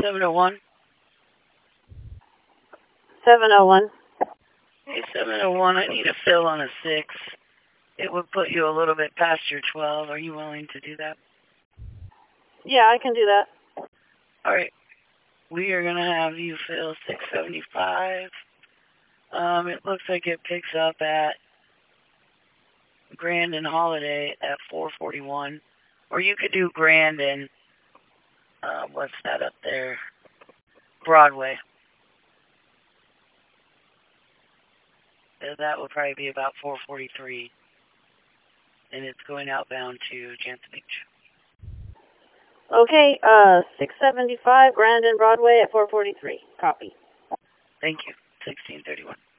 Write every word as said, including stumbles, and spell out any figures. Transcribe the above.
seven oh one. seven oh one. Hey, seven oh one, I need a fill on a six. It would put you a little bit past your twelve. Are you willing to do that? Yeah, I can do that. All right. We are going to have you fill six seventy-five. Um, it looks like it picks up at Grand and Holiday at four forty-one. Or you could do Grand and, uh, what's that up there? Broadway. That would probably be about four forty-three. And it's going outbound to Jansen Beach. Okay, uh, six seventy-five, Grand and Broadway at four forty-three. Copy. Thank you. sixteen thirty-one.